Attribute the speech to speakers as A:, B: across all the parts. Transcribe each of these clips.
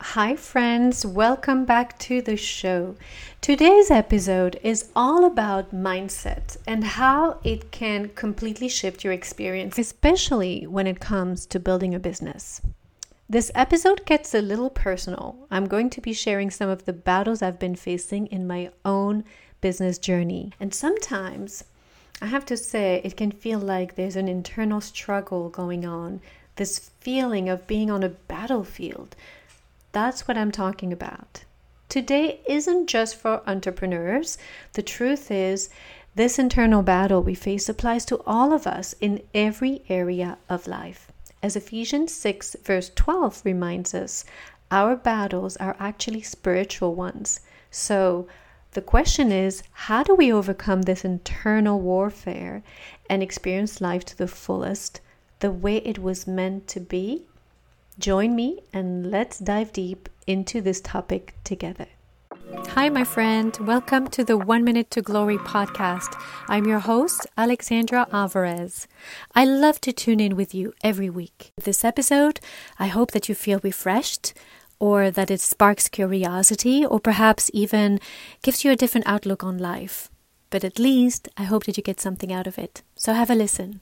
A: Hi, friends. Welcome back to the show. Today's episode is all about mindset and how it can completely shift your experience, especially when it comes to building a business. This episode gets a little personal. I'm going to be sharing some of the battles I've been facing in my own business journey. And sometimes, I have to say, it can feel like there's an internal struggle going on, this feeling of being on a battlefield. That's what I'm talking about. Today isn't just for entrepreneurs. The truth is, this internal battle we face applies to all of us in every area of life. As Ephesians 6 verse 12 reminds us, our battles are actually spiritual ones. So the question is, how do we overcome this internal warfare and experience life to the fullest, the way it was meant to be? Join me and let's dive deep into this topic together. Hi, my friend. Welcome to the 1 Minute to Glory podcast. I'm your host, Alexandra Alvarez. I love to tune in with you every week. This episode, I hope that you feel refreshed or that it sparks curiosity or perhaps even gives you a different outlook on life. But at least I hope that you get something out of it. So have a listen.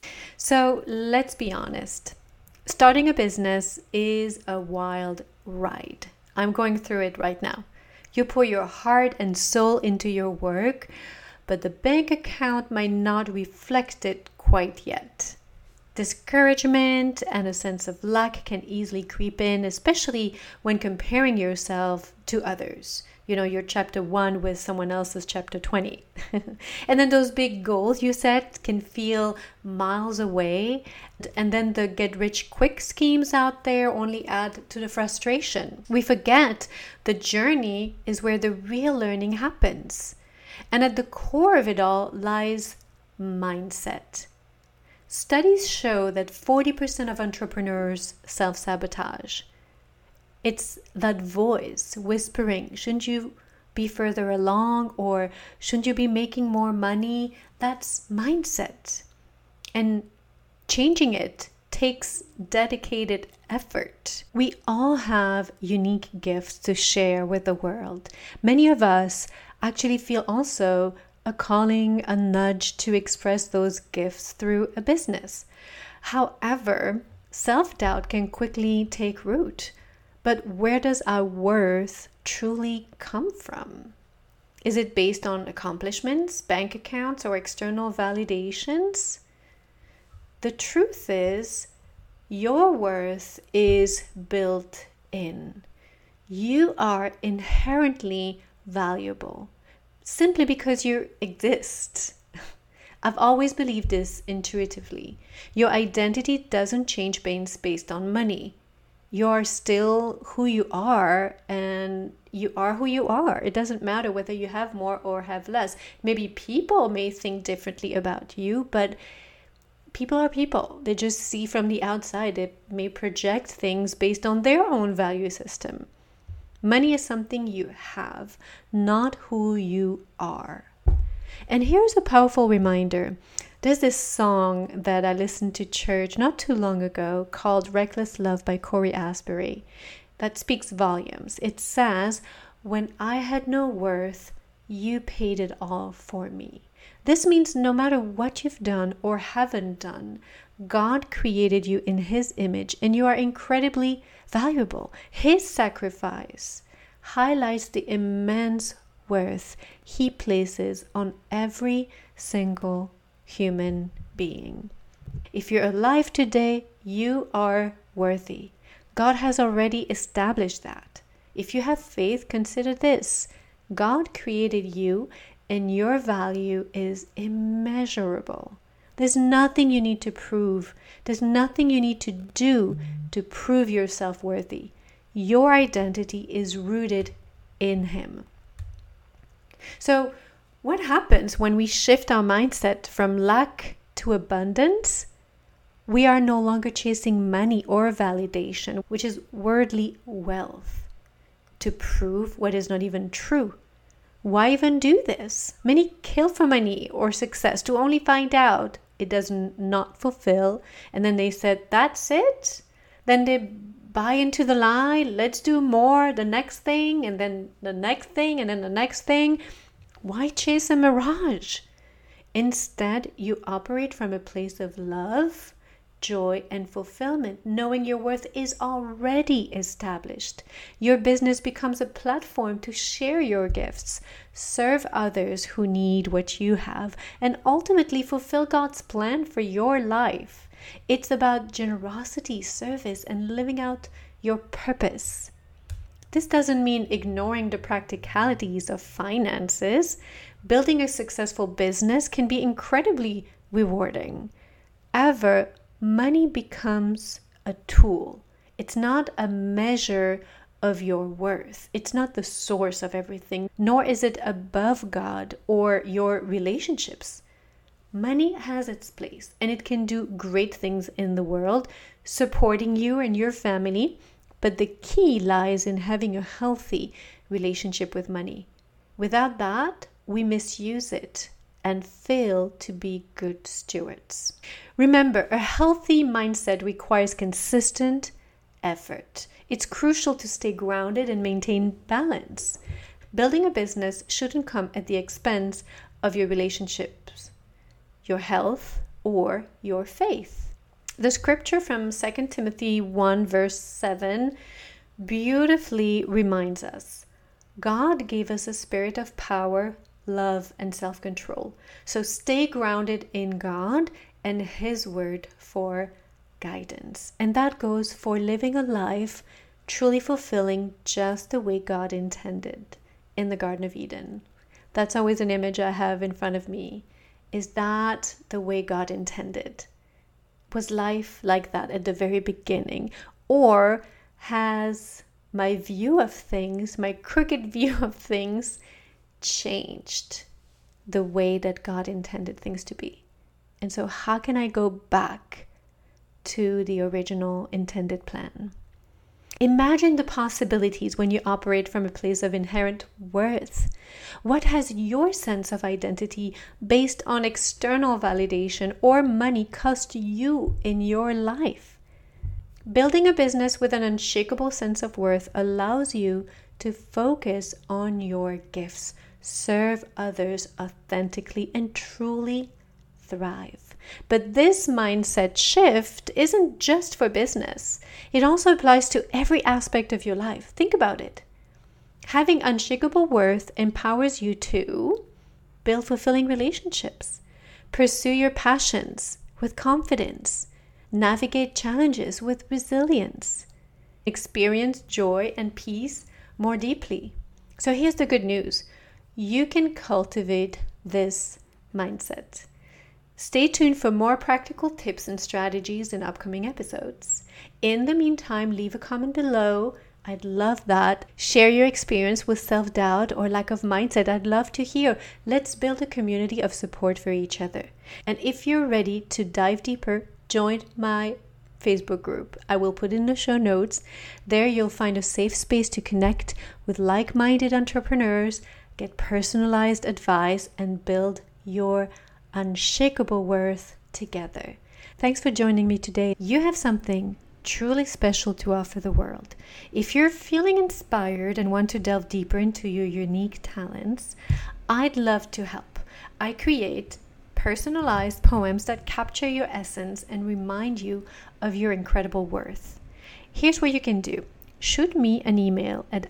A: So let's be honest. Starting a business is a wild ride. I'm going through it right now. You pour your heart and soul into your work, but the bank account might not reflect it quite yet. Discouragement and a sense of lack can easily creep in, especially when comparing yourself to others. You know, your chapter 1 with someone else's chapter 20. And then those big goals you set can feel miles away. And then the get-rich-quick schemes out there only add to the frustration. We forget the journey is where the real learning happens. And at the core of it all lies mindset. Studies show that 40% of entrepreneurs self-sabotage. It's that voice whispering, shouldn't you be further along, or shouldn't you be making more money? That's mindset. And changing it takes dedicated effort. We all have unique gifts to share with the world. Many of us actually feel also a calling, a nudge to express those gifts through a business. However, self-doubt can quickly take root. But where does our worth truly come from? Is it based on accomplishments, bank accounts, or external validations? The truth is, your worth is built in. You are inherently valuable simply because you exist. I've always believed this intuitively. Your identity doesn't change based on money. You're still who you are, and you are who you are. It doesn't matter whether you have more or have less. Maybe people may think differently about you, but people are people. They just see from the outside. They may project things based on their own value system. Money is something you have, not who you are. And here's a powerful reminder. There's this song that I listened to church not too long ago called Reckless Love by Corey Asbury that speaks volumes. It says, "When I had no worth, you paid it all for me." This means no matter what you've done or haven't done, God created you in His image and you are incredibly valuable. His sacrifice highlights the immense worth He places on every single human being. If you're alive today, you are worthy. God has already established that. If you have faith, consider this. God created you and your value is immeasurable. There's nothing you need to prove. There's nothing you need to do to prove yourself worthy. Your identity is rooted in Him. So, what happens when we shift our mindset from lack to abundance? We are no longer chasing money or validation, which is worldly wealth, to prove what is not even true. Why even do this? Many kill for money or success to only find out it does not fulfill, and then they said, that's it? Then they buy into the lie, let's do more, the next thing, and then the next thing, and then the next thing. Why chase a mirage? Instead, you operate from a place of love, joy, and fulfillment, knowing your worth is already established. Your business becomes a platform to share your gifts, serve others who need what you have, and ultimately fulfill God's plan for your life. It's about generosity, service, and living out your purpose. This doesn't mean ignoring the practicalities of finances. Building a successful business can be incredibly rewarding. However, money becomes a tool. It's not a measure of your worth. It's not the source of everything, nor is it above God or your relationships. Money has its place, and it can do great things in the world, supporting you and your family. But the key lies in having a healthy relationship with money. Without that, we misuse it and fail to be good stewards. Remember, a healthy mindset requires consistent effort. It's crucial to stay grounded and maintain balance. Building a business shouldn't come at the expense of your relationships, your health, or your faith. The scripture from 2 Timothy 1 verse 7 beautifully reminds us, God gave us a spirit of power, love, and self-control. So stay grounded in God and His word for guidance. And that goes for living a life truly fulfilling just the way God intended in the Garden of Eden. That's always an image I have in front of me. Is that the way God intended? Was life like that at the very beginning? Or has my view of things, my crooked view of things, changed the way that God intended things to be? And so how can I go back to the original intended plan? Imagine the possibilities when you operate from a place of inherent worth. What has your sense of identity based on external validation or money cost you in your life? Building a business with an unshakable sense of worth allows you to focus on your gifts, serve others authentically, and truly thrive. But this mindset shift isn't just for business. It also applies to every aspect of your life. Think about it. Having unshakable worth empowers you to build fulfilling relationships, pursue your passions with confidence, navigate challenges with resilience, experience joy and peace more deeply. So here's the good news. You can cultivate this mindset. Stay tuned for more practical tips and strategies in upcoming episodes. In the meantime, leave a comment below. I'd love that. Share your experience with self-doubt or lack of mindset. I'd love to hear. Let's build a community of support for each other. And if you're ready to dive deeper, join my Facebook group. I will put in the show notes. There you'll find a safe space to connect with like-minded entrepreneurs, get personalized advice, and build your unshakable worth together. Thanks for joining me today. You have something truly special to offer the world. If you're feeling inspired and want to delve deeper into your unique talents, I'd love to help. I create personalized poems that capture your essence and remind you of your incredible worth. Here's what you can do. Shoot me an email at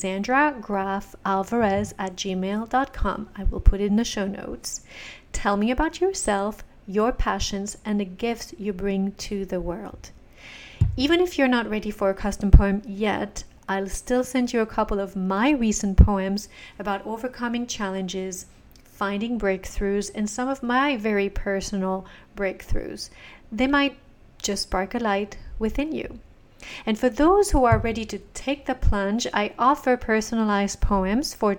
A: alexandragrafalvarez@gmail.com. I will put it in the show notes. Tell me about yourself, your passions, and the gifts you bring to the world. Even if you're not ready for a custom poem yet, I'll still send you a couple of my recent poems about overcoming challenges, finding breakthroughs, and some of my very personal breakthroughs. They might just spark a light within you. And for those who are ready to take the plunge, I offer personalized poems for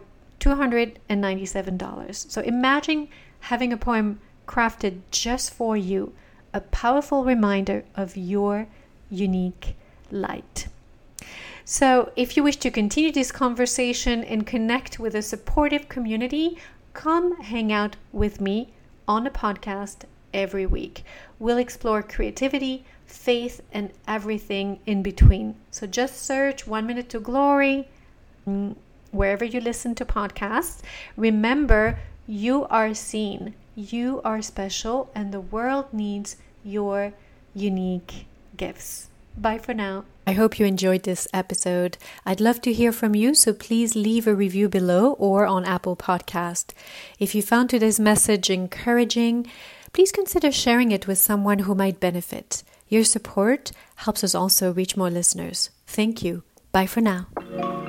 A: $297. So imagine having a poem crafted just for you, a powerful reminder of your unique light. So if you wish to continue this conversation and connect with a supportive community, come hang out with me on a podcast every week. We'll explore creativity, faith, and everything in between. So just search 1 Minute to Glory wherever you listen to podcasts. Remember, you are seen, you are special, and the world needs your unique gifts. Bye for now. I hope you enjoyed this episode. I'd love to hear from you, so please leave a review below or on Apple Podcast. If you found today's message encouraging, please consider sharing it with someone who might benefit. Your support helps us also reach more listeners. Thank you. Bye for now.